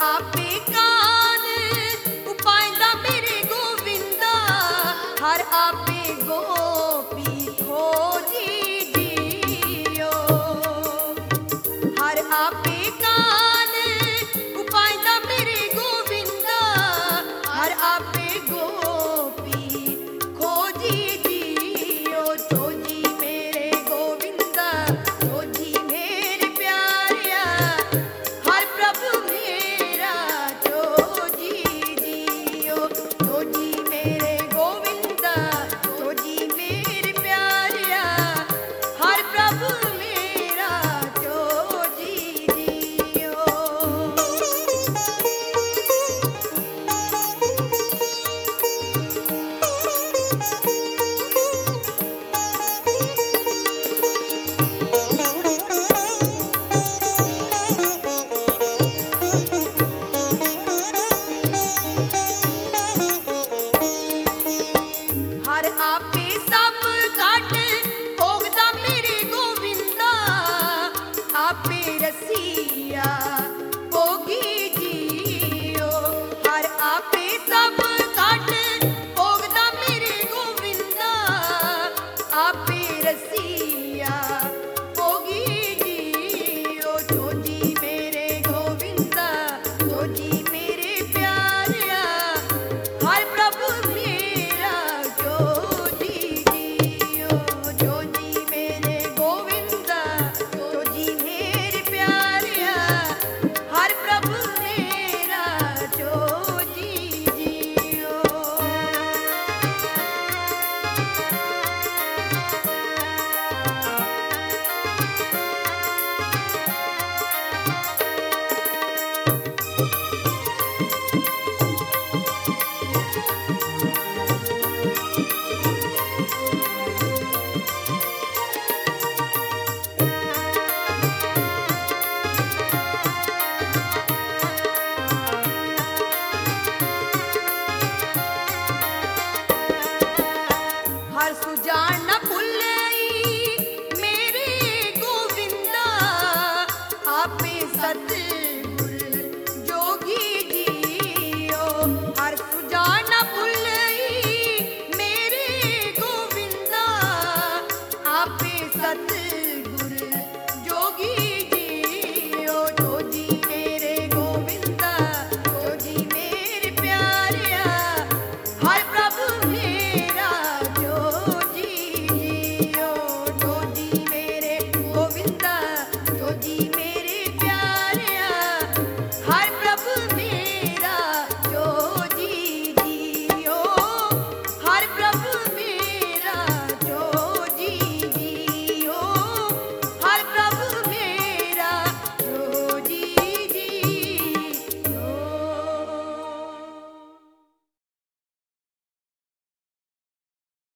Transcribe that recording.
आपे कान उपायंदा मेरे गोविंदा, हर आपे गोपी खोजी जियो। हर आपे कान उपायंदा मेरे गोविंदा, हर आपे गोपी खोजी जियो। खोजी मेरे गोविंदा, खोजी मेरे प्यारिया, हर प्रभु मेरा खोजी जियो। खोजी मेरे गोविंदा, खोजी मेरे प्यारिया, हर प्रभु मेरा खोजी जियो। हर आपे सब घट भोगदा मेरे गोविंदा, आपे रसिया भोगी जियो। हर आपे सब घट भोगदा मेरे गोविंदा, आपे रसिया भोगी जियो। खोजी मेरे गोविंदा, खोजी मेरे प्यारिया, हर प्रभु मेरा खोजी जियो। खोजी मेरे गोविंदा, खोजी मेरे प्यारिया, हर प्रभु मेरा खोजी जियो। हर सुजान न भुल्लई मेरे गोविंदा, आपे सत